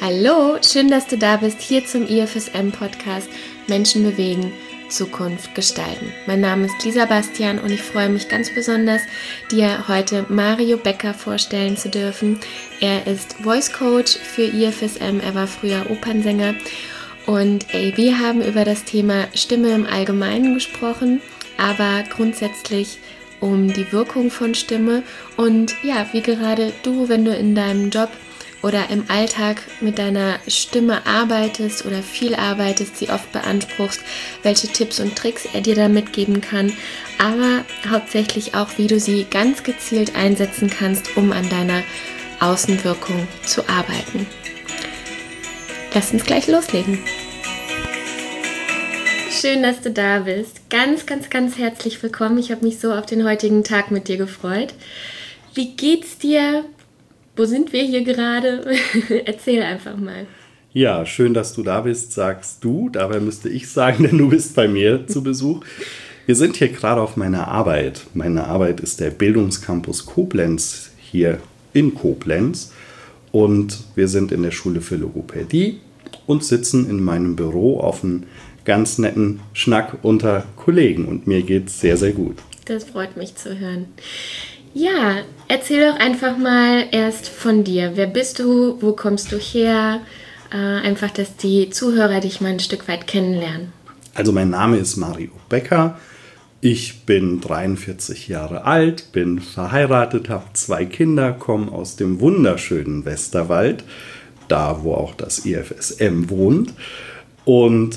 Hallo, schön, dass du da bist, hier zum IFSM-Podcast Menschen bewegen, Zukunft gestalten. Mein Name ist Lisa Bastian und ich freue mich ganz besonders, dir heute Mario Becker vorstellen zu dürfen. Er ist Voice Coach für IFSM, er war früher Opernsänger und wir haben über das Thema Stimme im Allgemeinen gesprochen, aber grundsätzlich um die Wirkung von Stimme und ja, wie gerade du, wenn du in deinem Job oder im Alltag mit deiner Stimme arbeitest oder viel arbeitest, sie oft beanspruchst, welche Tipps und Tricks er dir da mitgeben kann, aber hauptsächlich auch, wie du sie ganz gezielt einsetzen kannst, um an deiner Außenwirkung zu arbeiten. Lass uns gleich loslegen. Schön, dass du da bist. Ganz, ganz, ganz herzlich willkommen. Ich habe mich so auf den heutigen Tag mit dir gefreut. Wie geht's dir? Wo sind wir hier gerade? Erzähl einfach mal. Ja, schön, dass du da bist, sagst du. Dabei müsste ich sagen, denn du bist bei mir zu Besuch. Wir sind hier gerade auf meiner Arbeit. Meine Arbeit ist der Bildungscampus Koblenz hier in Koblenz. Und wir sind in der Schule für Logopädie und sitzen in meinem Büro auf einem ganz netten Schnack unter Kollegen. Und mir geht's sehr, sehr gut. Das freut mich zu hören. Ja, erzähl doch einfach mal erst von dir. Wer bist du? Wo kommst du her? Einfach, dass die Zuhörer dich mal ein Stück weit kennenlernen. Also mein Name ist Mario Becker. Ich bin 43 Jahre alt, bin verheiratet, habe 2 Kinder, komme aus dem wunderschönen Westerwald, da wo auch das IFSM wohnt. Und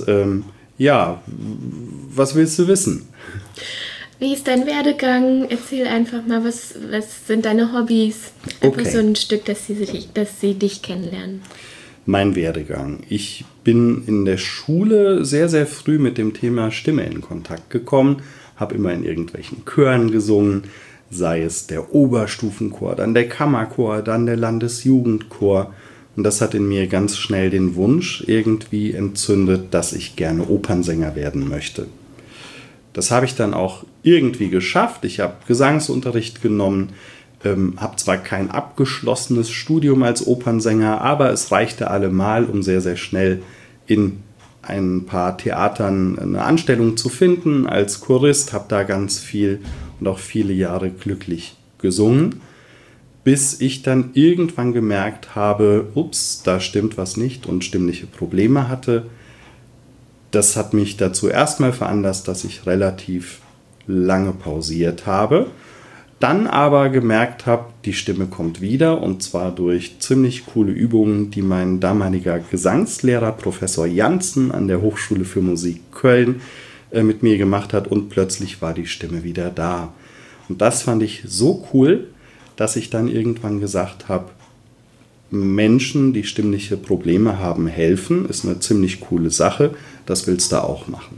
was willst du wissen? Wie ist dein Werdegang? Erzähl einfach mal, was sind deine Hobbys? Einfach Okay. so ein Stück, dass sie dich kennenlernen. Mein Werdegang. Ich bin in der Schule sehr, sehr früh mit dem Thema Stimme in Kontakt gekommen, habe immer in irgendwelchen Chören gesungen, sei es der Oberstufenchor, dann der Kammerchor, dann der Landesjugendchor. Und das hat in mir ganz schnell den Wunsch irgendwie entzündet, dass ich gerne Opernsänger werden möchte. Das habe ich dann auch irgendwie geschafft. Ich habe Gesangsunterricht genommen, habe zwar kein abgeschlossenes Studium als Opernsänger, aber es reichte allemal, um sehr, sehr schnell in ein paar Theatern eine Anstellung zu finden. Als Chorist habe da ganz viel und auch viele Jahre glücklich gesungen, bis ich dann irgendwann gemerkt habe, ups, da stimmt was nicht und stimmliche Probleme hatte. Das hat mich dazu erstmal veranlasst, dass ich relativ lange pausiert habe, dann aber gemerkt habe, die Stimme kommt wieder und zwar durch ziemlich coole Übungen, die mein damaliger Gesangslehrer Professor Janssen an der Hochschule für Musik Köln mit mir gemacht hat und plötzlich war die Stimme wieder da. Und das fand ich so cool, dass ich dann irgendwann gesagt habe, Menschen, die stimmliche Probleme haben, helfen, ist eine ziemlich coole Sache, das willst du auch machen.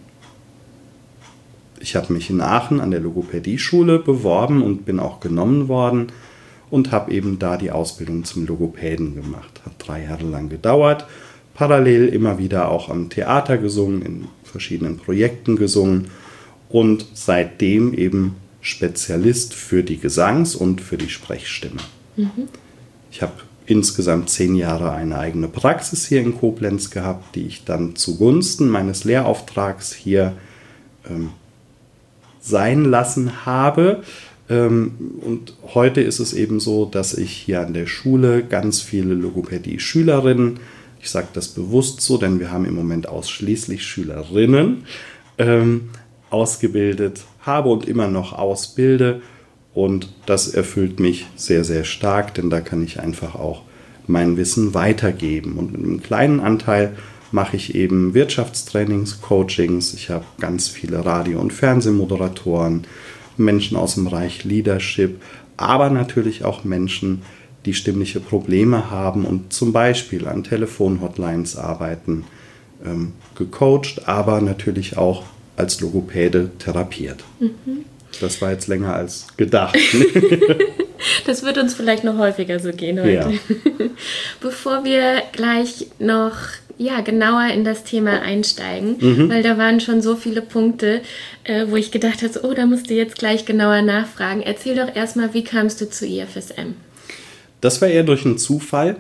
Ich habe mich in Aachen an der Logopädie-Schule beworben und bin auch genommen worden und habe eben da die Ausbildung zum Logopäden gemacht. Hat 3 Jahre lang gedauert, parallel immer wieder auch am Theater gesungen, in verschiedenen Projekten gesungen und seitdem eben Spezialist für die Gesangs- und für die Sprechstimme. Ich habe insgesamt 10 Jahre eine eigene Praxis hier in Koblenz gehabt, die ich dann zugunsten meines Lehrauftrags hier sein lassen habe. Und heute ist es eben so, dass ich hier an der Schule ganz viele Logopädie-Schülerinnen, ich sage das bewusst so, denn wir haben im Moment ausschließlich Schülerinnen, ausgebildet habe und immer noch ausbilde. Und das erfüllt mich sehr, sehr stark, denn da kann ich einfach auch mein Wissen weitergeben. Und mit einem kleinen Anteil mache ich eben Wirtschaftstrainings, Coachings. Ich habe ganz viele Radio- und Fernsehmoderatoren, Menschen aus dem Bereich Leadership, aber natürlich auch Menschen, die stimmliche Probleme haben und zum Beispiel an Telefonhotlines arbeiten, gecoacht, aber natürlich auch als Logopäde therapiert. Das war jetzt länger als gedacht. Das wird uns vielleicht noch häufiger so gehen heute. Ja. Bevor wir gleich noch genauer in das Thema einsteigen, weil da waren schon so viele Punkte, wo ich gedacht habe, oh, da musst du jetzt gleich genauer nachfragen. Erzähl doch erstmal, wie kamst du zu IFSM? Das war eher durch einen Zufall.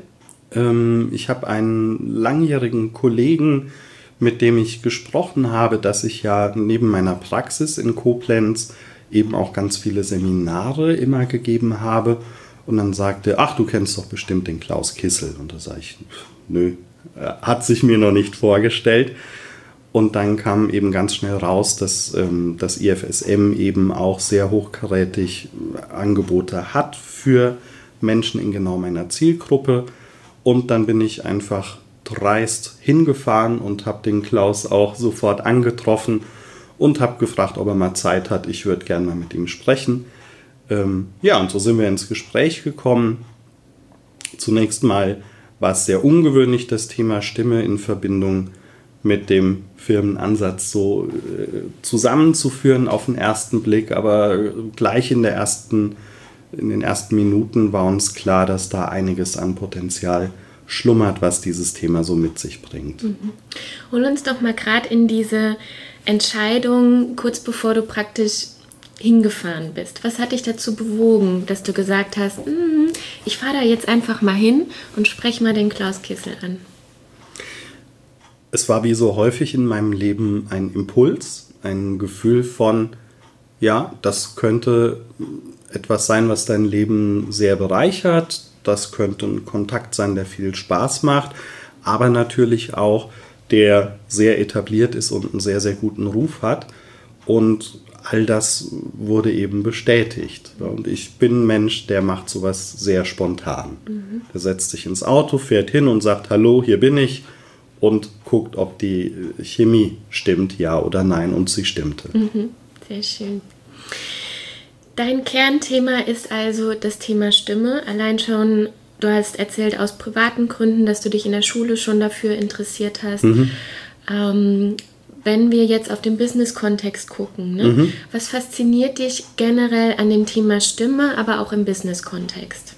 Ich habe einen langjährigen Kollegen, mit dem ich gesprochen habe, dass ich ja neben meiner Praxis in Koblenz eben auch ganz viele Seminare immer gegeben habe. Und dann sagte, ach, du kennst doch bestimmt den Klaus Kissel. Und da sage ich, nö, hat sich mir noch nicht vorgestellt. Und dann kam eben ganz schnell raus, dass das IFSM eben auch sehr hochkarätig Angebote hat für Menschen in genau meiner Zielgruppe. Und dann bin ich einfach dreist hingefahren und habe den Klaus auch sofort angetroffen und habe gefragt, ob er mal Zeit hat. Ich würde gerne mal mit ihm sprechen. Ja, und so sind wir ins Gespräch gekommen. Zunächst mal war es sehr ungewöhnlich, das Thema Stimme in Verbindung mit dem Firmenansatz so zusammenzuführen auf den ersten Blick, aber gleich in den ersten Minuten war uns klar, dass da einiges an Potenzial schlummert, was dieses Thema so mit sich bringt. Hol uns doch mal gerade in diese Entscheidung, kurz bevor du praktisch hingefahren bist. Was hat dich dazu bewogen, dass du gesagt hast, ich fahre da jetzt einfach mal hin und spreche mal den Klaus Kissel an? Es war wie so häufig in meinem Leben ein Impuls, ein Gefühl von, ja, das könnte etwas sein, was dein Leben sehr bereichert. Das könnte ein Kontakt sein, der viel Spaß macht, aber natürlich auch, der sehr etabliert ist und einen sehr, sehr guten Ruf hat. Und all das wurde eben bestätigt. Und ich bin ein Mensch, der macht sowas sehr spontan. Der setzt sich ins Auto, fährt hin und sagt, hallo, hier bin ich, und guckt, ob die Chemie stimmt, ja oder nein, und sie stimmte. Sehr schön. Dein Kernthema ist also das Thema Stimme. Allein schon, du hast erzählt aus privaten Gründen, dass du dich in der Schule schon dafür interessiert hast. Wenn wir jetzt auf den Business-Kontext gucken, was fasziniert dich generell an dem Thema Stimme, aber auch im Business-Kontext?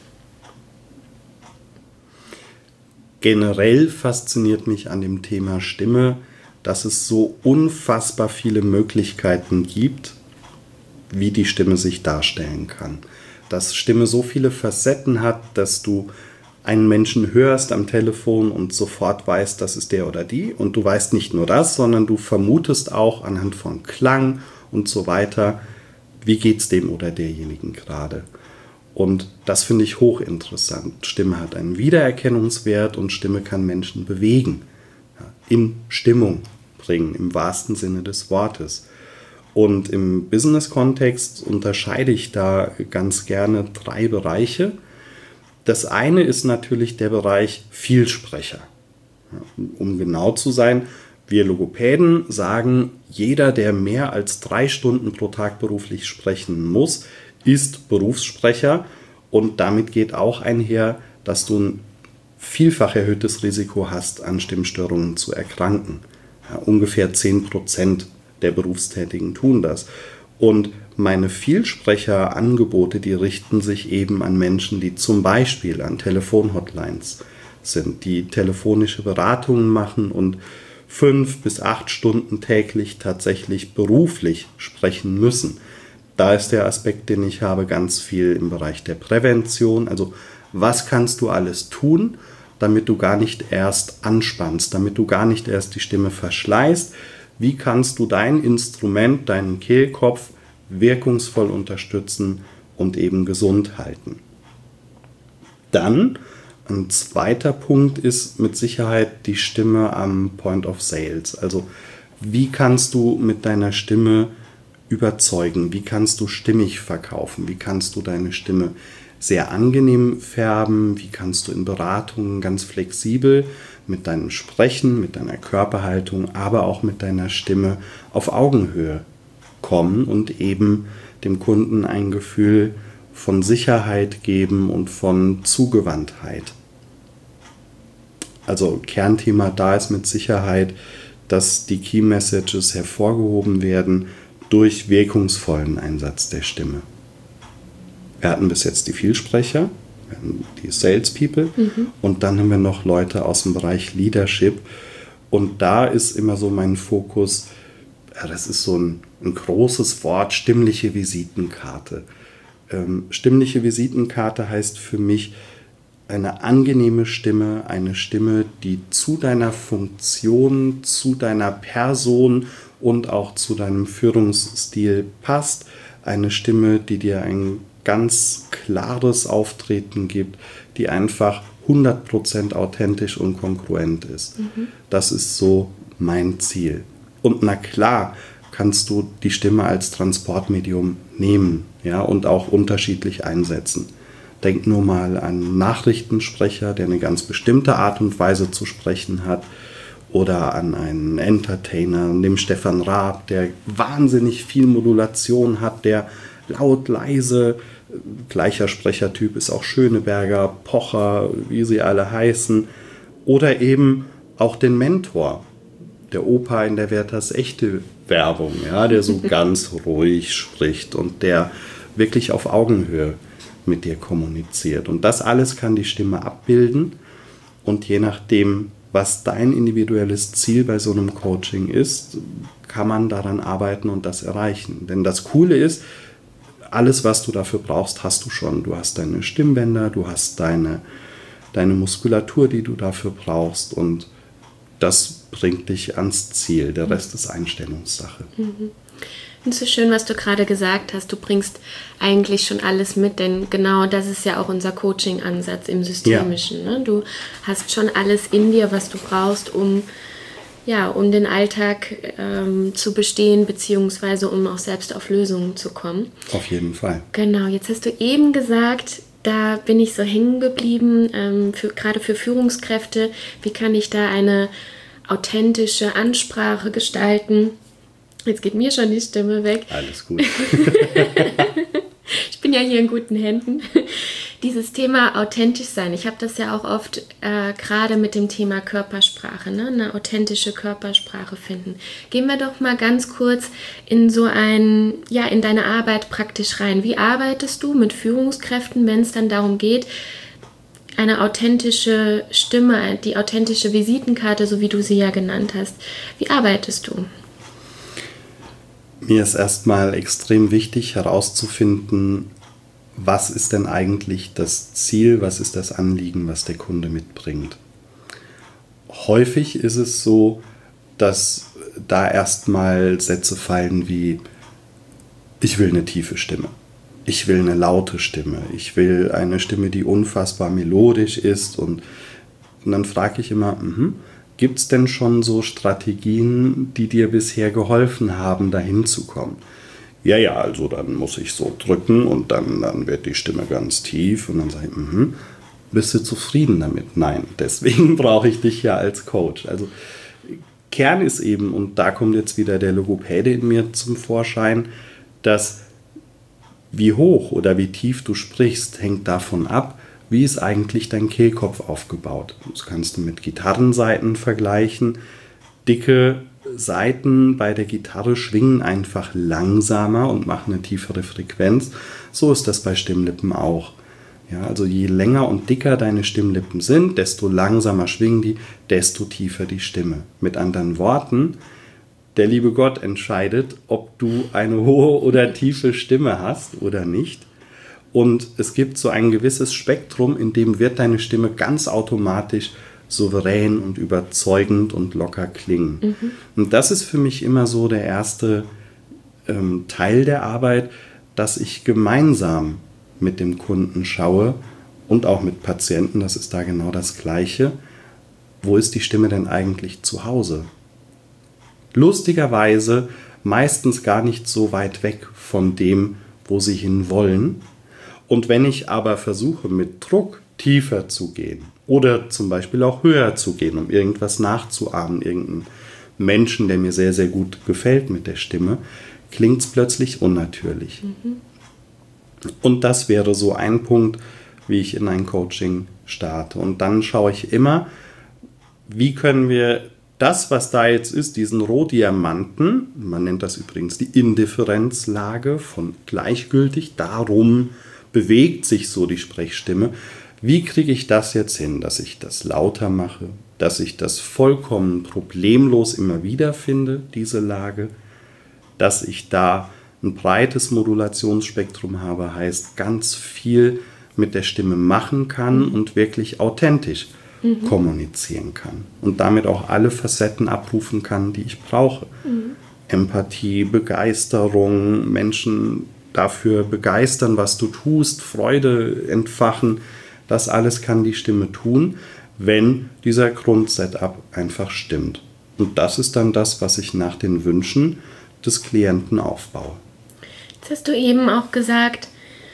Generell fasziniert mich an dem Thema Stimme, dass es so unfassbar viele Möglichkeiten gibt, wie die Stimme sich darstellen kann. Dass Stimme so viele Facetten hat, dass du einen Menschen hörst am Telefon und sofort weißt, das ist der oder die. Und du weißt nicht nur das, sondern du vermutest auch anhand von Klang und so weiter, wie geht es dem oder derjenigen gerade. Und das finde ich hochinteressant. Stimme hat einen Wiedererkennungswert und Stimme kann Menschen bewegen, in Stimmung bringen, im wahrsten Sinne des Wortes. Und im Business-Kontext unterscheide ich da ganz gerne 3 Bereiche. Das eine ist natürlich der Bereich Vielsprecher. Um genau zu sein, wir Logopäden sagen, jeder, der mehr als 3 Stunden pro Tag beruflich sprechen muss, ist Berufssprecher, und damit geht auch einher, dass du ein vielfach erhöhtes Risiko hast, an Stimmstörungen zu erkranken. Ungefähr 10% der Berufstätigen tun das. Und meine Vielsprecherangebote, die richten sich eben an Menschen, die zum Beispiel an Telefonhotlines sind, die telefonische Beratungen machen und 5 bis 8 Stunden täglich tatsächlich beruflich sprechen müssen. Da ist der Aspekt, den ich habe, ganz viel im Bereich der Prävention. Also was kannst du alles tun, damit du gar nicht erst anspannst, damit du gar nicht erst die Stimme verschleißt? Wie kannst du dein Instrument, deinen Kehlkopf wirkungsvoll unterstützen und eben gesund halten? Dann ein zweiter Punkt ist mit Sicherheit die Stimme am Point of Sales. Also wie kannst du mit deiner Stimme überzeugen? Wie kannst du stimmig verkaufen? Wie kannst du deine Stimme sehr angenehm färben? Wie kannst du in Beratungen ganz flexibel mit deinem Sprechen, mit deiner Körperhaltung, aber auch mit deiner Stimme auf Augenhöhe kommen und eben dem Kunden ein Gefühl von Sicherheit geben und von Zugewandtheit? Also Kernthema da ist mit Sicherheit, dass die Key Messages hervorgehoben werden durch wirkungsvollen Einsatz der Stimme. Wir hatten bis jetzt die Vielsprecher, wir hatten die Salespeople, und dann haben wir noch Leute aus dem Bereich Leadership. Und da ist immer so mein Fokus, das ist so ein großes Wort, stimmliche Visitenkarte. Stimmliche Visitenkarte heißt für mich, eine angenehme Stimme, eine Stimme, die zu deiner Funktion, zu deiner Person und auch zu deinem Führungsstil passt. Eine Stimme, die dir ein ganz klares Auftreten gibt, die einfach 100% authentisch und kongruent ist. Das ist so mein Ziel. Und na klar, kannst du die Stimme als Transportmedium nehmen, ja, und auch unterschiedlich einsetzen. Denk nur mal an einen Nachrichtensprecher, der eine ganz bestimmte Art und Weise zu sprechen hat, oder an einen Entertainer, dem Stefan Raab, der wahnsinnig viel Modulation hat, der laut, leise, gleicher Sprechertyp ist auch Schöneberger, Pocher, wie sie alle heißen, oder eben auch den Mentor, der Opa in der Werthers echte Werbung, ja, der so ganz ruhig spricht und der wirklich auf Augenhöhe mit dir kommuniziert. Und das alles kann die Stimme abbilden, und je nachdem, was dein individuelles Ziel bei so einem Coaching ist, kann man daran arbeiten und das erreichen. Denn das Coole ist, alles, was du dafür brauchst, hast du schon. Du hast deine Stimmbänder, du hast deine Muskulatur, die du dafür brauchst, und das bringt dich ans Ziel. Der Rest ist Einstellungssache. Und so schön, was du gerade gesagt hast. Du bringst eigentlich schon alles mit, denn genau das ist ja auch unser Coaching-Ansatz im Systemischen. Ja. Ne? Du hast schon alles in dir, was du brauchst, um den Alltag zu bestehen, beziehungsweise um auch selbst auf Lösungen zu kommen. Auf jeden Fall. Genau, jetzt hast du eben gesagt, da bin ich so hängen geblieben, gerade für Führungskräfte, wie kann ich da eine authentische Ansprache gestalten? Jetzt geht mir schon die Stimme weg. Alles gut. Ich bin ja hier in guten Händen. Dieses Thema authentisch sein, ich habe das ja auch oft gerade mit dem Thema Körpersprache, ne? Eine authentische Körpersprache finden. Gehen wir doch mal ganz kurz in so in deine Arbeit praktisch rein. Wie arbeitest du mit Führungskräften, wenn es dann darum geht, eine authentische Stimme, die authentische Visitenkarte, so wie du sie ja genannt hast. Wie arbeitest du? Mir ist erstmal extrem wichtig herauszufinden, was ist denn eigentlich das Ziel, was ist das Anliegen, was der Kunde mitbringt. Häufig ist es so, dass da erstmal Sätze fallen wie: Ich will eine tiefe Stimme, ich will eine laute Stimme, ich will eine Stimme, die unfassbar melodisch ist. Und dann frage ich immer, gibt es denn schon so Strategien, die dir bisher geholfen haben, dahin zu kommen? Ja, also dann muss ich so drücken und dann wird die Stimme ganz tief, und dann sage ich, bist du zufrieden damit? Nein, deswegen brauche ich dich ja als Coach. Also Kern ist eben, und da kommt jetzt wieder der Logopäde in mir zum Vorschein, dass wie hoch oder wie tief du sprichst, hängt davon ab, wie ist eigentlich dein Kehlkopf aufgebaut. Das kannst du mit Gitarrensaiten vergleichen. Dicke Saiten bei der Gitarre schwingen einfach langsamer und machen eine tiefere Frequenz. So ist das bei Stimmlippen auch. Ja, also je länger und dicker deine Stimmlippen sind, desto langsamer schwingen die, desto tiefer die Stimme. Mit anderen Worten, der liebe Gott entscheidet, ob du eine hohe oder tiefe Stimme hast oder nicht. Und es gibt so ein gewisses Spektrum, in dem wird deine Stimme ganz automatisch souverän und überzeugend und locker klingen. Und das ist für mich immer so der erste Teil der Arbeit, dass ich gemeinsam mit dem Kunden schaue und auch mit Patienten, das ist da genau das Gleiche. Wo ist die Stimme denn eigentlich zu Hause? Lustigerweise meistens gar nicht so weit weg von dem, wo sie hinwollen. Und wenn ich aber versuche, mit Druck tiefer zu gehen oder zum Beispiel auch höher zu gehen, um irgendwas nachzuahmen, irgendeinen Menschen, der mir sehr, sehr gut gefällt mit der Stimme, klingt es plötzlich unnatürlich. Und das wäre so ein Punkt, wie ich in ein Coaching starte. Und dann schaue ich immer, wie können wir das, was da jetzt ist, diesen Rohdiamanten, man nennt das übrigens die Indifferenzlage von gleichgültig, darum bewegt sich so die Sprechstimme. Wie kriege ich das jetzt hin, dass ich das lauter mache, dass ich das vollkommen problemlos immer wieder finde, diese Lage, dass ich da ein breites Modulationsspektrum habe, heißt ganz viel mit der Stimme machen kann und wirklich authentisch kommunizieren kann. Und damit auch alle Facetten abrufen kann, die ich brauche. Empathie, Begeisterung, Menschen dafür begeistern, was du tust, Freude entfachen. Das alles kann die Stimme tun, wenn dieser Grundsetup einfach stimmt. Und das ist dann das, was ich nach den Wünschen des Klienten aufbaue. Jetzt hast du eben auch gesagt,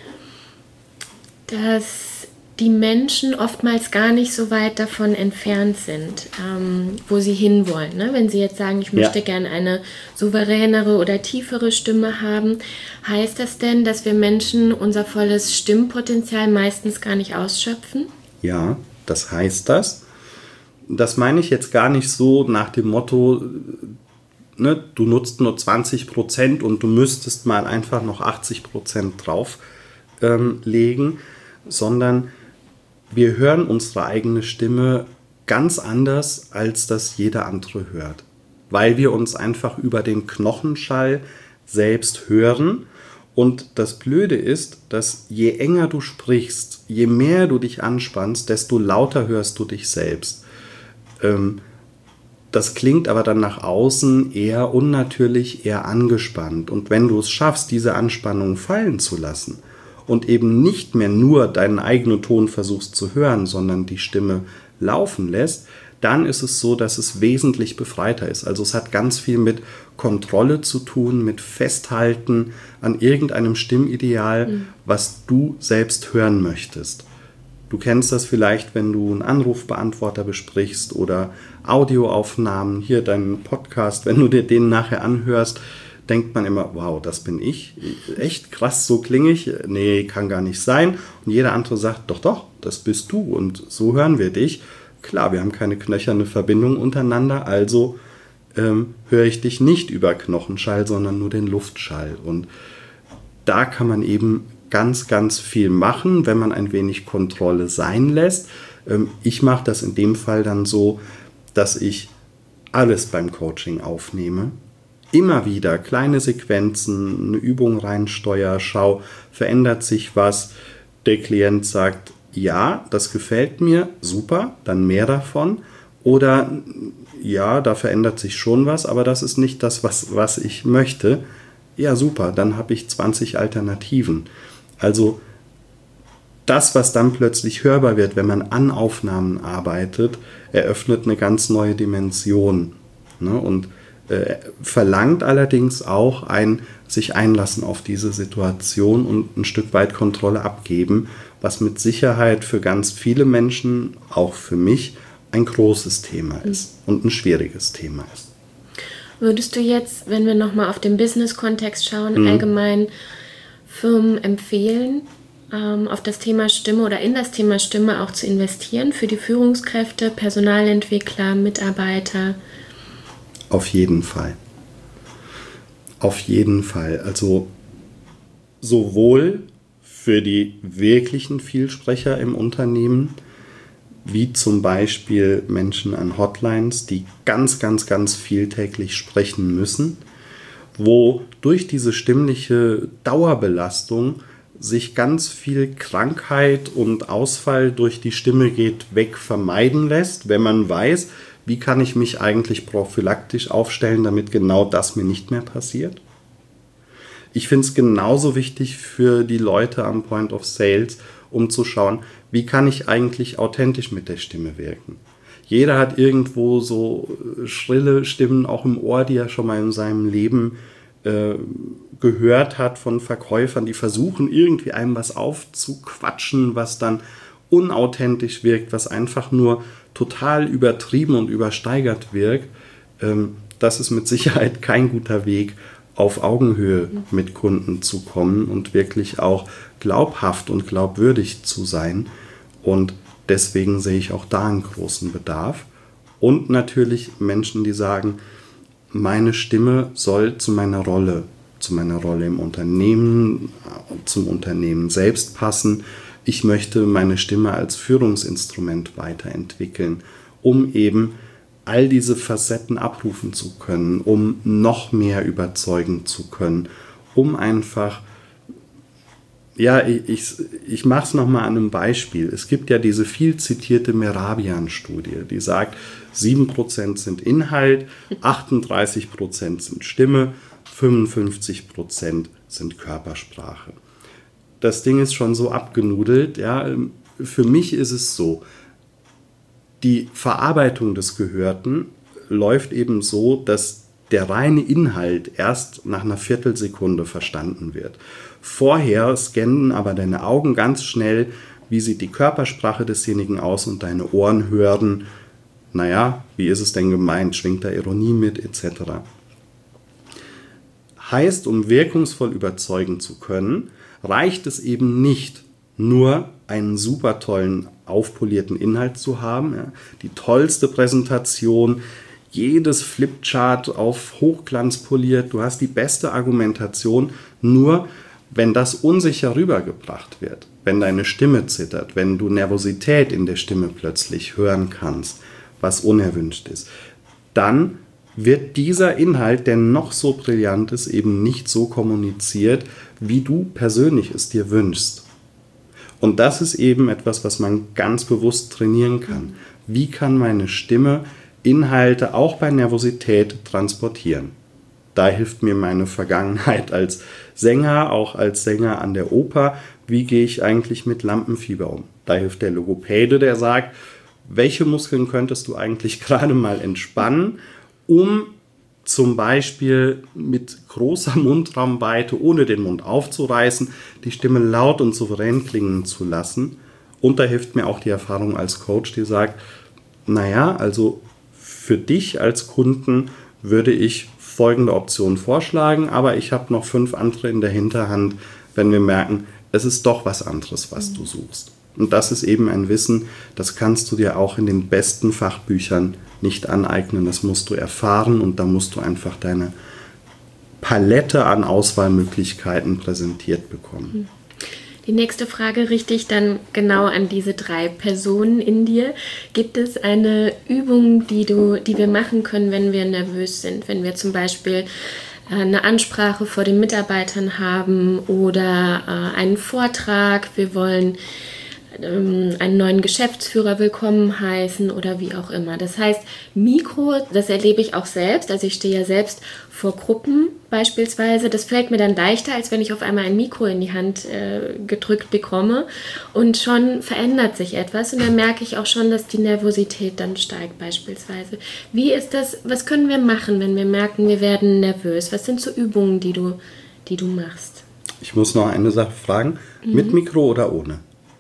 dass die Menschen oftmals gar nicht so weit davon entfernt sind, wo sie hinwollen. Ne? Wenn sie jetzt sagen, ich möchte gerne eine souveränere oder tiefere Stimme haben, heißt das denn, dass wir Menschen unser volles Stimmpotenzial meistens gar nicht ausschöpfen? Ja, das heißt das. Das meine ich jetzt gar nicht so nach dem Motto, ne, du nutzt nur 20% und du müsstest mal einfach noch 80% drauf legen, sondern wir hören unsere eigene Stimme ganz anders, als das jeder andere hört. Weil wir uns einfach über den Knochenschall selbst hören. Und das Blöde ist, dass je enger du sprichst, je mehr du dich anspannst, desto lauter hörst du dich selbst. Das klingt aber dann nach außen eher unnatürlich, eher angespannt. Und wenn du es schaffst, diese Anspannung fallen zu lassen, und eben nicht mehr nur deinen eigenen Ton versuchst zu hören, sondern die Stimme laufen lässt, dann ist es so, dass es wesentlich befreiter ist. Also es hat ganz viel mit Kontrolle zu tun, mit Festhalten an irgendeinem Stimmideal, was du selbst hören möchtest. Du kennst das vielleicht, wenn du einen Anrufbeantworter besprichst oder Audioaufnahmen, hier deinen Podcast, wenn du dir den nachher anhörst, denkt man immer, wow, das bin ich. Echt krass, so klinge ich. Nee, kann gar nicht sein. Und jeder andere sagt, doch, doch, das bist du. Und so hören wir dich. Klar, wir haben keine knöcherne Verbindung untereinander, also höre ich dich nicht über Knochenschall, sondern nur den Luftschall. Und da kann man eben ganz, ganz viel machen, wenn man ein wenig Kontrolle sein lässt. Ich mache das in dem Fall dann so, dass ich alles beim Coaching aufnehme. Immer wieder kleine Sequenzen, eine Übung reinsteuere, schau, verändert sich was. Der Klient sagt, ja, das gefällt mir, super, dann mehr davon. Oder ja, da verändert sich schon was, aber das ist nicht das, was ich möchte. Ja, super, dann habe ich 20 Alternativen. Also das, was dann plötzlich hörbar wird, wenn man an Aufnahmen arbeitet, eröffnet eine ganz neue Dimension. Ne? Und verlangt allerdings auch ein sich einlassen auf diese Situation und ein Stück weit Kontrolle abgeben, was mit Sicherheit für ganz viele Menschen, auch für mich, ein großes Thema ist und ein schwieriges Thema ist. Würdest du jetzt, wenn wir nochmal auf den Business-Kontext schauen, allgemein Firmen empfehlen, auf das Thema Stimme oder in das Thema Stimme auch zu investieren für die Führungskräfte, Personalentwickler, Mitarbeiter? Auf jeden Fall. Auf jeden Fall. Also sowohl für die wirklichen Vielsprecher im Unternehmen, wie zum Beispiel Menschen an Hotlines, die ganz, ganz, ganz viel täglich sprechen müssen, wo durch diese stimmliche Dauerbelastung sich ganz viel Krankheit und Ausfall durch die Stimme geht weg vermeiden lässt, wenn man weiß, wie kann ich mich eigentlich prophylaktisch aufstellen, damit genau das mir nicht mehr passiert. Ich finde es genauso wichtig für die Leute am Point of Sales, um zu schauen, wie kann ich eigentlich authentisch mit der Stimme wirken. Jeder hat irgendwo so schrille Stimmen auch im Ohr, die er schon mal in seinem Leben gehört hat von Verkäufern, die versuchen irgendwie einem was aufzuquatschen, was dann unauthentisch wirkt, was einfach nur total übertrieben und übersteigert wirkt. Das ist mit Sicherheit kein guter Weg, auf Augenhöhe mit Kunden zu kommen und wirklich auch glaubhaft und glaubwürdig zu sein. Und deswegen sehe ich auch da einen großen Bedarf. Und natürlich Menschen, die sagen, meine Stimme soll zu meiner Rolle im Unternehmen, zum Unternehmen selbst passen. Ich möchte meine Stimme als Führungsinstrument weiterentwickeln, um eben all diese Facetten abrufen zu können, um noch mehr überzeugen zu können, um einfach Ja, ich mache es nochmal an einem Beispiel. Es gibt ja diese viel zitierte Mehrabian-Studie, die sagt, 7% sind Inhalt, 38% sind Stimme, 55% sind Körpersprache. Das Ding ist schon so abgenudelt. Ja. Für mich ist es so, die Verarbeitung des Gehörten läuft eben so, dass der reine Inhalt erst nach einer Viertelsekunde verstanden wird. Vorher scannen aber deine Augen ganz schnell, wie sieht die Körpersprache desjenigen aus, und deine Ohren hören, naja, wie ist es denn gemeint, schwingt da Ironie mit, etc. Heißt, um wirkungsvoll überzeugen zu können, reicht es eben nicht, nur einen super tollen, aufpolierten Inhalt zu haben, ja, die tollste Präsentation, jedes Flipchart auf Hochglanz poliert, du hast die beste Argumentation, nur wenn das unsicher rübergebracht wird, wenn deine Stimme zittert, wenn du Nervosität in der Stimme plötzlich hören kannst, was unerwünscht ist, dann wird dieser Inhalt, der noch so brillant ist, eben nicht so kommuniziert, wie du persönlich es dir wünschst. Und das ist eben etwas, was man ganz bewusst trainieren kann. Wie kann meine Stimme Inhalte auch bei Nervosität transportieren? Da hilft mir meine Vergangenheit als Sänger, auch als Sänger an der Oper. Wie gehe ich eigentlich mit Lampenfieber um? Da hilft der Logopäde, der sagt, welche Muskeln könntest du eigentlich gerade mal entspannen, um zum Beispiel mit großer Mundraumweite, ohne den Mund aufzureißen, die Stimme laut und souverän klingen zu lassen. Und da hilft mir auch die Erfahrung als Coach, die sagt, naja, also für dich als Kunden würde ich folgende Option vorschlagen, aber ich habe noch 5 andere in der Hinterhand, wenn wir merken, es ist doch was anderes, was du suchst. Und das ist eben ein Wissen, das kannst du dir auch in den besten Fachbüchern nicht aneignen. Das musst du erfahren und da musst du einfach deine Palette an Auswahlmöglichkeiten präsentiert bekommen. Die nächste Frage richte ich dann genau an diese 3 Personen in dir. Gibt es eine Übung, die wir machen können, wenn wir nervös sind? Wenn wir zum Beispiel eine Ansprache vor den Mitarbeitern haben oder einen Vortrag, wir wollen einen neuen Geschäftsführer willkommen heißen oder wie auch immer. Das heißt, Mikro, das erlebe ich auch selbst, also ich stehe ja selbst vor Gruppen beispielsweise, das fällt mir dann leichter, als wenn ich auf einmal ein Mikro in die Hand gedrückt bekomme und schon verändert sich etwas und dann merke ich auch schon, dass die Nervosität dann steigt beispielsweise. Wie ist das, was können wir machen, wenn wir merken, wir werden nervös? Was sind so Übungen, die du machst? Ich muss noch eine Sache fragen, mit Mikro oder ohne?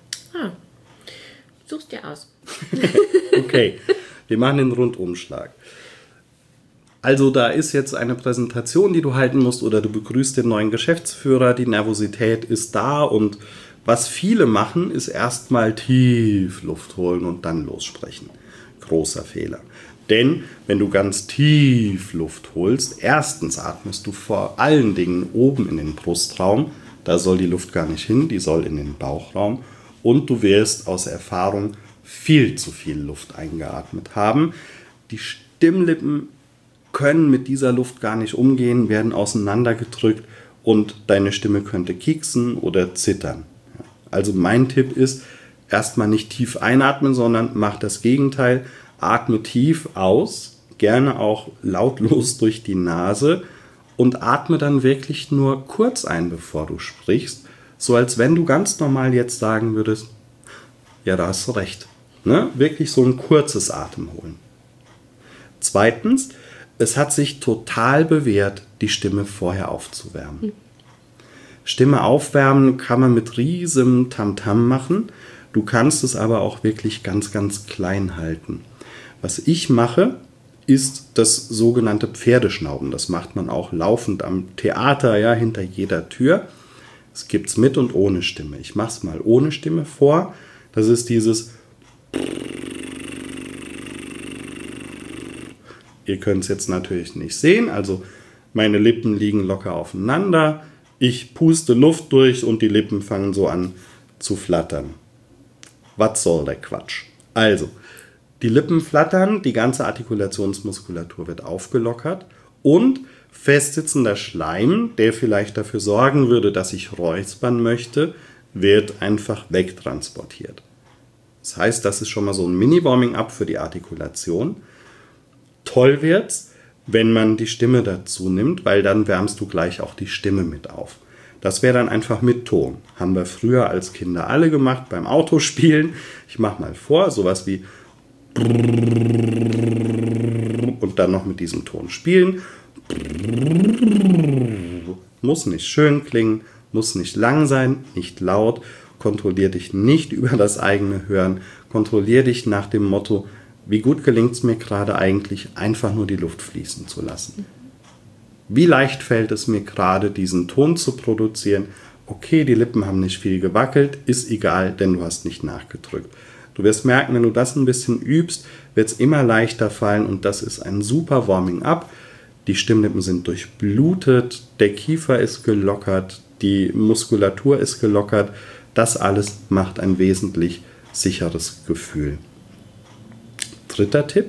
Such's dir aus. Okay, wir machen den Rundumschlag. Also da ist jetzt eine Präsentation, die du halten musst oder du begrüßt den neuen Geschäftsführer, die Nervosität ist da und was viele machen, ist erstmal tief Luft holen und dann lossprechen. Großer Fehler. Denn wenn du ganz tief Luft holst, erstens atmest du vor allen Dingen oben in den Brustraum, da soll die Luft gar nicht hin, die soll in den Bauchraum. Und du wirst aus Erfahrung viel zu viel Luft eingeatmet haben. Die Stimmlippen können mit dieser Luft gar nicht umgehen, werden auseinandergedrückt und deine Stimme könnte kieksen oder zittern. Also mein Tipp ist, erstmal nicht tief einatmen, sondern mach das Gegenteil. Atme tief aus, gerne auch lautlos durch die Nase und atme dann wirklich nur kurz ein, bevor du sprichst. So als wenn du ganz normal jetzt sagen würdest, ja, da hast du recht. Ne? Wirklich so ein kurzes Atemholen. Zweitens, es hat sich total bewährt, die Stimme vorher aufzuwärmen. Stimme aufwärmen kann man mit riesigem Tamtam machen. Du kannst es aber auch wirklich ganz, ganz klein halten. Was ich mache, ist das sogenannte Pferdeschnauben. Das macht man auch laufend am Theater, ja, hinter jeder Tür. Es gibt es mit und ohne Stimme. Ich mache es mal ohne Stimme vor. Das ist dieses... Ihr könnt es jetzt natürlich nicht sehen. Also meine Lippen liegen locker aufeinander. Ich puste Luft durch und die Lippen fangen so an zu flattern. Was soll der Quatsch? Also, die Lippen flattern, die ganze Artikulationsmuskulatur wird aufgelockert und Festsitzender Schleim, der vielleicht dafür sorgen würde, dass ich räuspern möchte, wird einfach wegtransportiert. Das heißt, das ist schon mal so ein Mini-Warming-up für die Artikulation. Toll wird's, wenn man die Stimme dazu nimmt, weil dann wärmst du gleich auch die Stimme mit auf. Das wäre dann einfach mit Ton. Haben wir früher als Kinder alle gemacht beim Autospielen. Ich mache mal vor, sowas wie und dann noch mit diesem Ton spielen. Muss nicht schön klingen, muss nicht lang sein, nicht laut. Kontrollier dich nicht über das eigene Hören. Kontrollier dich nach dem Motto, wie gut gelingt es mir gerade eigentlich, einfach nur die Luft fließen zu lassen. Wie leicht fällt es mir gerade, diesen Ton zu produzieren? Okay, die Lippen haben nicht viel gewackelt, ist egal, denn du hast nicht nachgedrückt. Du wirst merken, wenn du das ein bisschen übst, wird es immer leichter fallen und das ist ein super Warming-up. Die Stimmlippen sind durchblutet, der Kiefer ist gelockert, die Muskulatur ist gelockert. Das alles macht ein wesentlich sicheres Gefühl. 3. Tipp.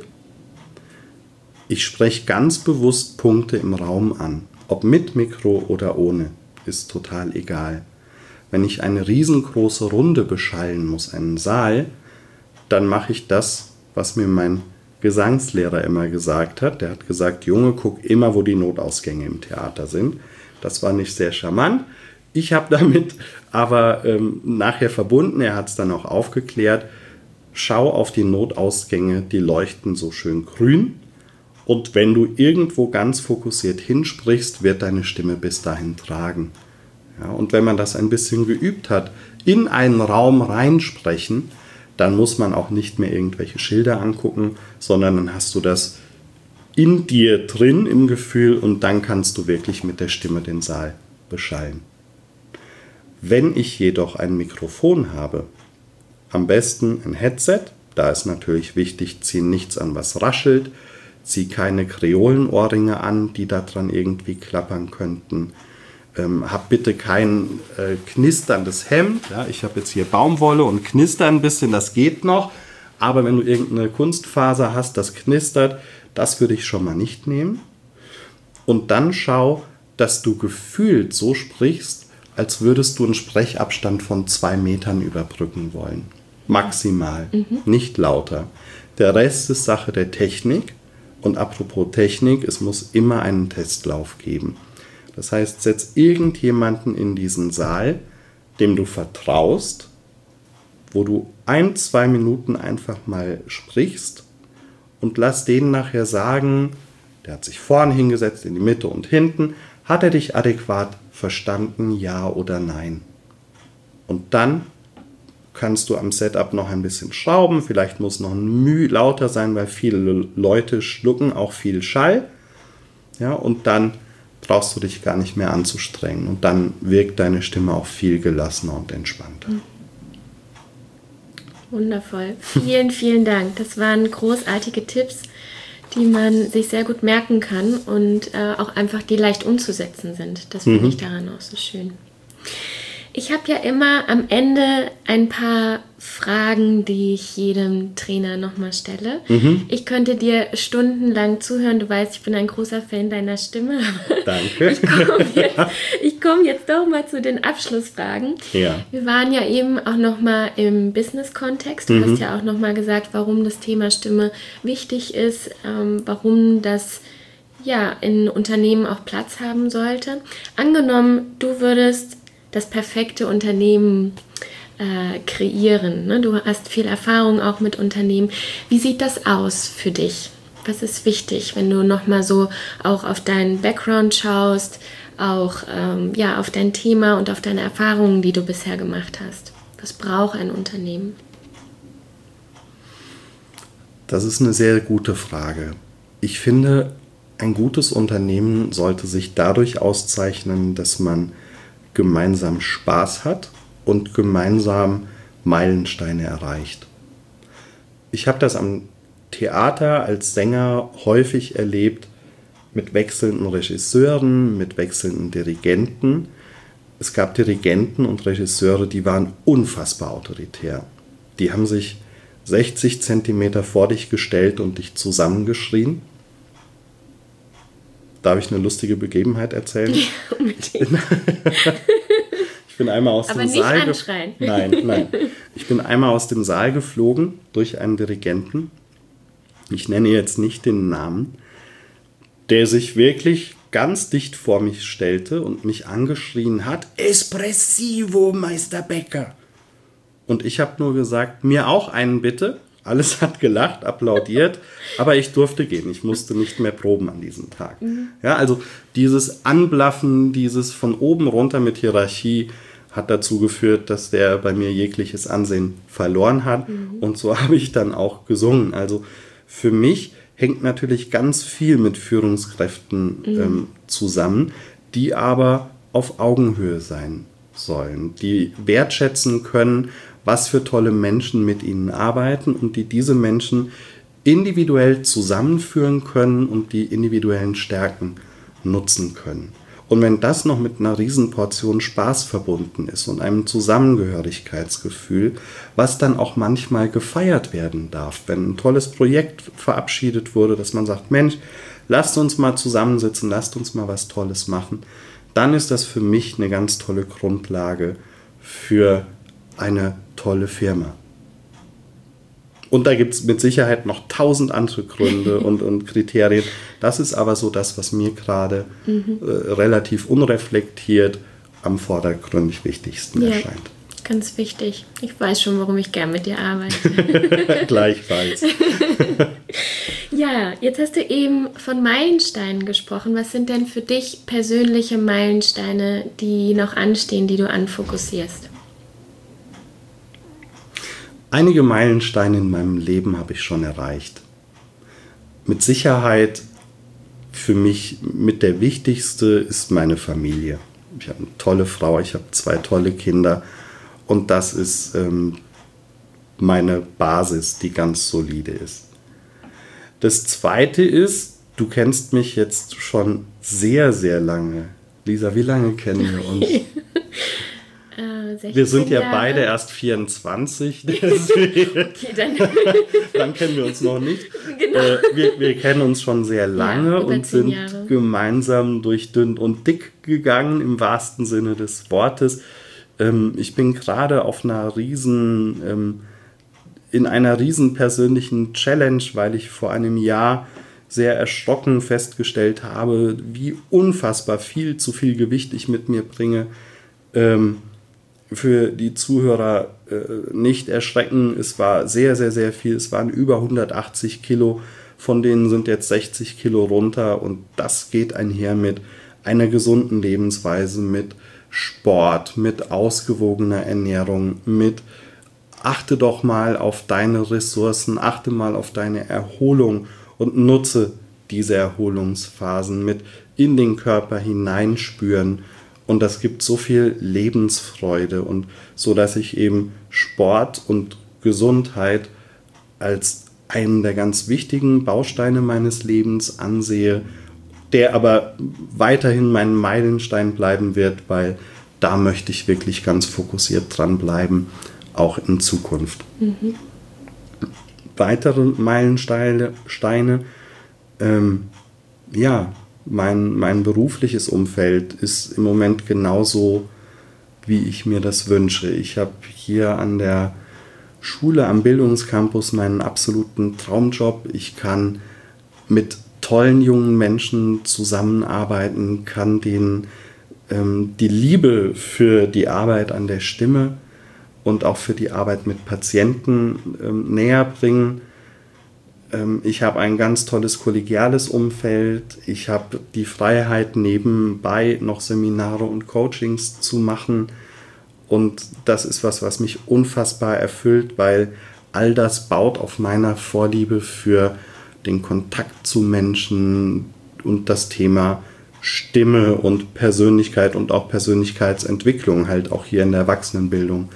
Ich spreche ganz bewusst Punkte im Raum an. Ob mit Mikro oder ohne, ist total egal. Wenn ich eine riesengroße Runde beschallen muss, einen Saal, dann mache ich das, was mir mein Gesangslehrer immer gesagt hat. Der hat gesagt, Junge, guck immer, wo die Notausgänge im Theater sind. Das war nicht sehr charmant. Ich habe damit aber nachher verbunden, er hat es dann auch aufgeklärt, schau auf die Notausgänge, die leuchten so schön grün. Und wenn du irgendwo ganz fokussiert hinsprichst, wird deine Stimme bis dahin tragen. Ja, und wenn man das ein bisschen geübt hat, in einen Raum reinsprechen, dann muss man auch nicht mehr irgendwelche Schilder angucken, sondern dann hast du das in dir drin im Gefühl und dann kannst du wirklich mit der Stimme den Saal beschallen. Wenn ich jedoch ein Mikrofon habe, am besten ein Headset, da ist natürlich wichtig, zieh nichts an, was raschelt, zieh keine Kreolenohrringe an, die daran irgendwie klappern könnten. Hab bitte kein knisterndes Hemd. Ja, ich habe jetzt hier Baumwolle und knistern ein bisschen, das geht noch. Aber wenn du irgendeine Kunstfaser hast, das knistert, das würde ich schon mal nicht nehmen. Und dann schau, dass du gefühlt so sprichst, als würdest du einen Sprechabstand von 2 Metern überbrücken wollen. Maximal, nicht lauter. Der Rest ist Sache der Technik. Und apropos Technik, es muss immer einen Testlauf geben. Das heißt, setz irgendjemanden in diesen Saal, dem du vertraust, wo du 1-2 Minuten einfach mal sprichst und lass den nachher sagen, der hat sich vorne hingesetzt, in die Mitte und hinten, hat er dich adäquat verstanden, ja oder nein? Und dann kannst du am Setup noch ein bisschen schrauben, vielleicht muss noch ein Müh lauter sein, weil viele Leute schlucken auch viel Schall. Ja, und dann brauchst du dich gar nicht mehr anzustrengen und dann wirkt deine Stimme auch viel gelassener und entspannter. Wundervoll. Vielen, vielen Dank. Das waren großartige Tipps, die man sich sehr gut merken kann und auch einfach die leicht umzusetzen sind. Das finde ich daran auch so schön. Ich habe ja immer am Ende ein paar Fragen, die ich jedem Trainer nochmal stelle. Ich könnte dir stundenlang zuhören. Du weißt, ich bin ein großer Fan deiner Stimme. Danke. Ich komme jetzt doch mal zu den Abschlussfragen. Ja. Wir waren ja eben auch nochmal im Business-Kontext. Du hast ja auch nochmal gesagt, warum das Thema Stimme wichtig ist, warum das ja in Unternehmen auch Platz haben sollte. Angenommen, du würdest das perfekte Unternehmen kreieren. Ne? Du hast viel Erfahrung auch mit Unternehmen. Wie sieht das aus für dich? Was ist wichtig, wenn du nochmal so auch auf deinen Background schaust, auch auf dein Thema und auf deine Erfahrungen, die du bisher gemacht hast? Was braucht ein Unternehmen? Das ist eine sehr gute Frage. Ich finde, ein gutes Unternehmen sollte sich dadurch auszeichnen, dass man gemeinsam Spaß hat und gemeinsam Meilensteine erreicht. Ich habe das am Theater als Sänger häufig erlebt mit wechselnden Regisseuren, mit wechselnden Dirigenten. Es gab Dirigenten und Regisseure, die waren unfassbar autoritär. Die haben sich 60 Zentimeter vor dich gestellt und dich zusammengeschrien. Darf ich eine lustige Begebenheit erzählen? Ja, unbedingt. Ich bin einmal aus Aber dem nicht Saal anschreien. Nein. Ich bin einmal aus dem Saal geflogen durch einen Dirigenten. Ich nenne jetzt nicht den Namen, der sich wirklich ganz dicht vor mich stellte und mich angeschrien hat: Espressivo, Meister Becker. Und ich habe nur gesagt: Mir auch einen bitte. Alles hat gelacht, applaudiert, aber ich durfte gehen. Ich musste nicht mehr proben an diesem Tag. Ja, also dieses Anblaffen, dieses von oben runter mit Hierarchie hat dazu geführt, dass der bei mir jegliches Ansehen verloren hat. Und so habe ich dann auch gesungen. Also für mich hängt natürlich ganz viel mit Führungskräften zusammen, die aber auf Augenhöhe sein sollen, die wertschätzen können, was für tolle Menschen mit ihnen arbeiten und die diese Menschen individuell zusammenführen können und die individuellen Stärken nutzen können. Und wenn das noch mit einer Riesenportion Spaß verbunden ist und einem Zusammengehörigkeitsgefühl, was dann auch manchmal gefeiert werden darf, wenn ein tolles Projekt verabschiedet wurde, dass man sagt: Mensch, lasst uns mal zusammensitzen, lasst uns mal was Tolles machen, dann ist das für mich eine ganz tolle Grundlage für eine tolle Firma. Und da gibt es mit Sicherheit noch 1000 andere Gründe und Kriterien. Das ist aber so das, was mir gerade relativ unreflektiert am vordergründig wichtigsten erscheint. Ganz wichtig. Ich weiß schon, warum ich gern mit dir arbeite. Gleichfalls. Ja, jetzt hast du eben von Meilensteinen gesprochen. Was sind denn für dich persönliche Meilensteine, die noch anstehen, die du anfokussierst? Einige Meilensteine in meinem Leben habe ich schon erreicht. Mit Sicherheit für mich mit der wichtigste ist meine Familie. Ich habe eine tolle Frau, ich habe 2 tolle Kinder und das ist meine Basis, die ganz solide ist. Das Zweite ist, du kennst mich jetzt schon sehr, sehr lange. Lisa, wie lange kennen wir uns? Wir sind ja Jahre. beide erst 24, deswegen dann kennen wir uns noch nicht. Genau. Wir kennen uns schon sehr lange und sind gemeinsam durch dünn und dick gegangen, im wahrsten Sinne des Wortes. Ich bin gerade in einer riesen persönlichen Challenge, weil ich vor einem Jahr sehr erschrocken festgestellt habe, wie unfassbar zu viel Gewicht ich mit mir bringe. Für die Zuhörer nicht erschrecken, es war sehr, sehr, sehr viel. Es waren über 180 Kilo, von denen sind jetzt 60 Kilo runter und das geht einher mit einer gesunden Lebensweise, mit Sport, mit ausgewogener Ernährung, mit achte doch mal auf deine Ressourcen, achte mal auf deine Erholung und nutze diese Erholungsphasen mit in den Körper hineinspüren. Und das gibt so viel Lebensfreude und so, dass ich eben Sport und Gesundheit als einen der ganz wichtigen Bausteine meines Lebens ansehe, der aber weiterhin mein Meilenstein bleiben wird, weil da möchte ich wirklich ganz fokussiert dranbleiben, auch in Zukunft. Weitere Meilensteine, mein berufliches Umfeld ist im Moment genauso, wie ich mir das wünsche. Ich habe hier an der Schule, am Bildungscampus meinen absoluten Traumjob. Ich kann mit tollen jungen Menschen zusammenarbeiten, kann denen die Liebe für die Arbeit an der Stimme und auch für die Arbeit mit Patienten näher bringen. Ich habe ein ganz tolles kollegiales Umfeld. Ich habe die Freiheit, nebenbei noch Seminare und Coachings zu machen. Und das ist was mich unfassbar erfüllt, weil all das baut auf meiner Vorliebe für den Kontakt zu Menschen und das Thema Stimme und Persönlichkeit und auch Persönlichkeitsentwicklung, halt auch hier in der Erwachsenenbildung,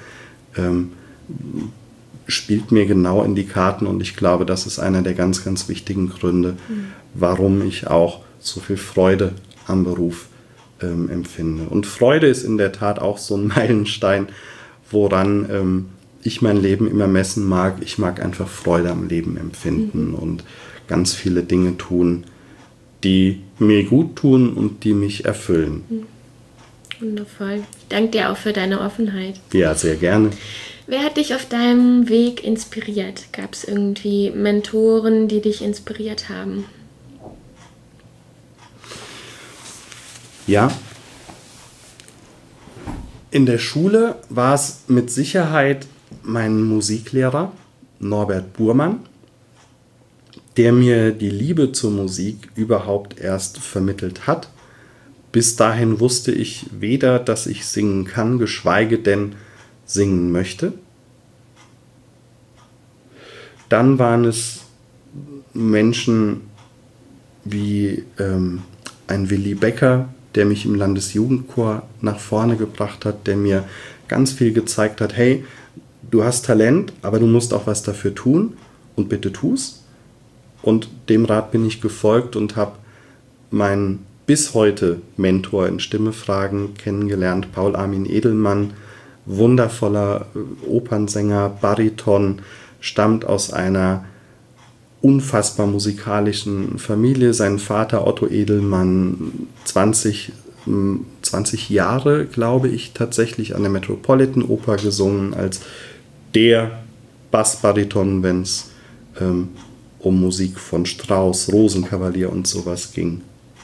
spielt mir genau in die Karten und ich glaube, das ist einer der ganz, ganz wichtigen Gründe, warum ich auch so viel Freude am Beruf empfinde. Und Freude ist in der Tat auch so ein Meilenstein, woran ich mein Leben immer messen mag. Ich mag einfach Freude am Leben empfinden und ganz viele Dinge tun, die mir gut tun und die mich erfüllen. Wundervoll. Ich danke dir auch für deine Offenheit. Ja, sehr gerne. Wer hat dich auf deinem Weg inspiriert? Gab es irgendwie Mentoren, die dich inspiriert haben? Ja. In der Schule war es mit Sicherheit mein Musiklehrer, Norbert Burmann, der mir die Liebe zur Musik überhaupt erst vermittelt hat. Bis dahin wusste ich weder, dass ich singen kann, geschweige denn singen möchte. Dann waren es Menschen wie ein Willi Becker, der mich im Landesjugendchor nach vorne gebracht hat, der mir ganz viel gezeigt hat, hey, du hast Talent, aber du musst auch was dafür tun und bitte tu's. Und dem Rat bin ich gefolgt und habe meinen bis heute Mentor in Stimmefragen kennengelernt, Paul Armin Edelmann, wundervoller Opernsänger, Bariton, stammt aus einer unfassbar musikalischen Familie. Sein Vater Otto Edelmann, 20 Jahre, glaube ich, tatsächlich an der Metropolitan Oper gesungen, als der Bassbariton, wenn es um Musik von Strauss, Rosenkavalier und sowas ging.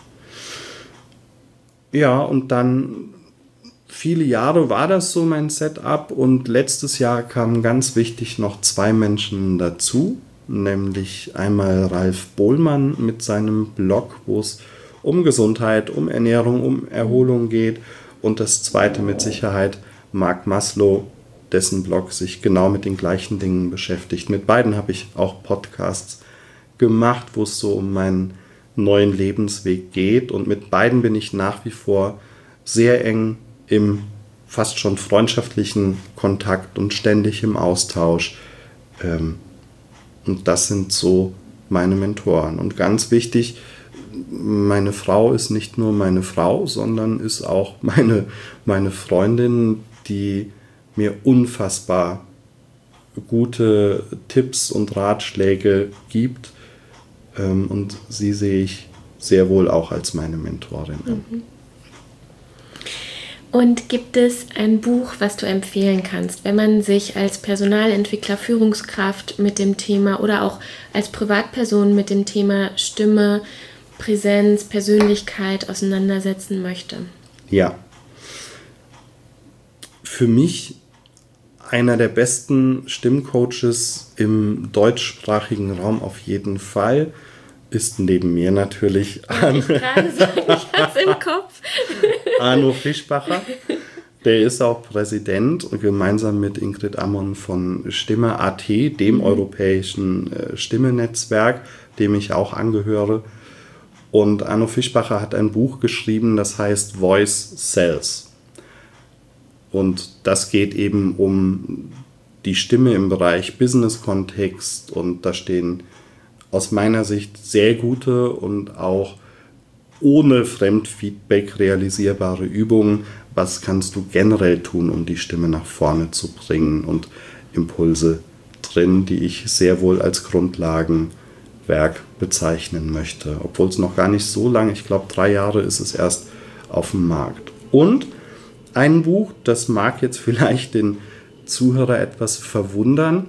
Ja, und dann viele Jahre war das so mein Setup und letztes Jahr kamen ganz wichtig noch 2 Menschen dazu, nämlich einmal Ralf Bohlmann mit seinem Blog, wo es um Gesundheit, um Ernährung, um Erholung geht, und das zweite mit Sicherheit Mark Maslow, dessen Blog sich genau mit den gleichen Dingen beschäftigt. Mit beiden habe ich auch Podcasts gemacht, wo es so um meinen neuen Lebensweg geht, und mit beiden bin ich nach wie vor sehr eng im fast schon freundschaftlichen Kontakt und ständig im Austausch. Und das sind so meine Mentoren. Und ganz wichtig, meine Frau ist nicht nur meine Frau, sondern ist auch meine Freundin, die mir unfassbar gute Tipps und Ratschläge gibt. Und sie sehe ich sehr wohl auch als meine Mentorin an. Und gibt es ein Buch, was du empfehlen kannst, wenn man sich als Personalentwickler, Führungskraft mit dem Thema oder auch als Privatperson mit dem Thema Stimme, Präsenz, Persönlichkeit auseinandersetzen möchte? Ja. Für mich einer der besten Stimmcoaches im deutschsprachigen Raum auf jeden Fall ist neben mir natürlich ich gerade sagen, ich hab's im Kopf. Arno Fischbacher. Der ist auch Präsident und gemeinsam mit Ingrid Ammon von Stimme.at, dem europäischen Stimme-Netzwerk, dem ich auch angehöre. Und Arno Fischbacher hat ein Buch geschrieben, das heißt Voice Sells. Und das geht eben um die Stimme im Bereich Business-Kontext, und da stehen aus meiner Sicht sehr gute und auch ohne Fremdfeedback realisierbare Übungen. Was kannst du generell tun, um die Stimme nach vorne zu bringen, und Impulse drin, die ich sehr wohl als Grundlagenwerk bezeichnen möchte. Obwohl es noch gar nicht so lange, ich glaube 3 Jahre ist es erst auf dem Markt. Und ein Buch, das mag jetzt vielleicht den Zuhörer etwas verwundern.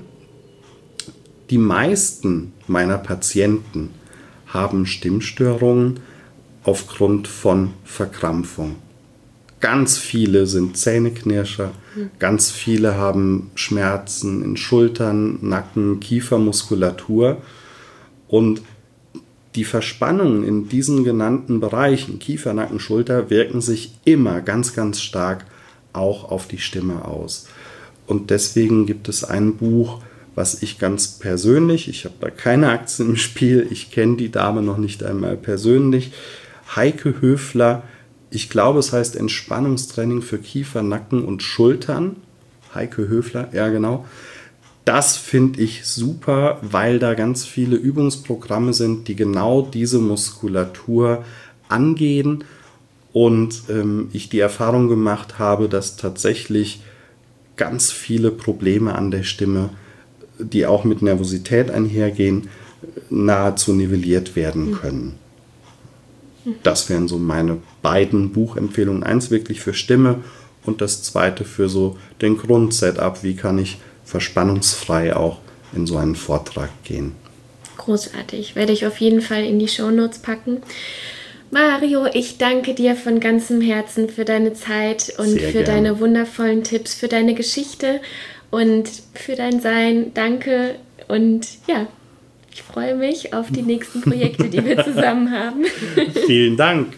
Die meisten meiner Patienten haben Stimmstörungen aufgrund von Verkrampfung. Ganz viele sind Zähneknirscher, ganz viele haben Schmerzen in Schultern, Nacken, Kiefermuskulatur, und die Verspannungen in diesen genannten Bereichen, Kiefer, Nacken, Schulter, wirken sich immer ganz, ganz stark auch auf die Stimme aus. Und deswegen gibt es ein Buch, was ich ganz persönlich, ich habe da keine Aktien im Spiel, ich kenne die Dame noch nicht einmal persönlich, Heike Höfler, ich glaube, es heißt Entspannungstraining für Kiefer, Nacken und Schultern. Heike Höfler, ja genau. Das finde ich super, weil da ganz viele Übungsprogramme sind, die genau diese Muskulatur angehen, und ich die Erfahrung gemacht habe, dass tatsächlich ganz viele Probleme an der Stimme, die auch mit Nervosität einhergehen, nahezu nivelliert werden können. Das wären so meine beiden Buchempfehlungen. Eins wirklich für Stimme und das zweite für so den Grundsetup. Wie kann ich verspannungsfrei auch in so einen Vortrag gehen? Großartig. Werde ich auf jeden Fall in die Shownotes packen. Mario, ich danke dir von ganzem Herzen für deine Zeit und für deine wundervollen Tipps, für deine Geschichte und für dein Sein. Danke und ja, ich freue mich auf die nächsten Projekte, die wir zusammen haben. Vielen Dank.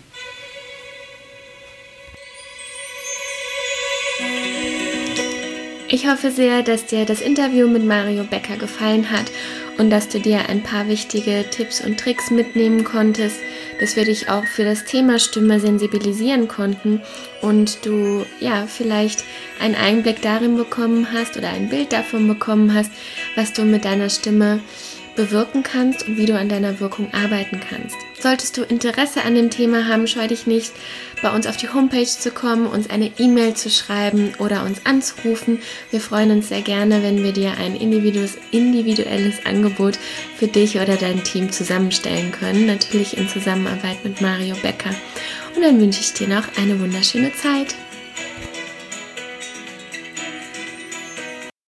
Ich hoffe sehr, dass dir das Interview mit Mario Becker gefallen hat und dass du dir ein paar wichtige Tipps und Tricks mitnehmen konntest, dass wir dich auch für das Thema Stimme sensibilisieren konnten und du ja vielleicht einen Einblick darin bekommen hast oder ein Bild davon bekommen hast, was du mit deiner Stimme bewirken kannst und wie du an deiner Wirkung arbeiten kannst. Solltest du Interesse an dem Thema haben, scheue dich nicht, bei uns auf die Homepage zu kommen, uns eine E-Mail zu schreiben oder uns anzurufen. Wir freuen uns sehr gerne, wenn wir dir ein individuelles Angebot für dich oder dein Team zusammenstellen können. Natürlich in Zusammenarbeit mit Mario Becker. Und dann wünsche ich dir noch eine wunderschöne Zeit.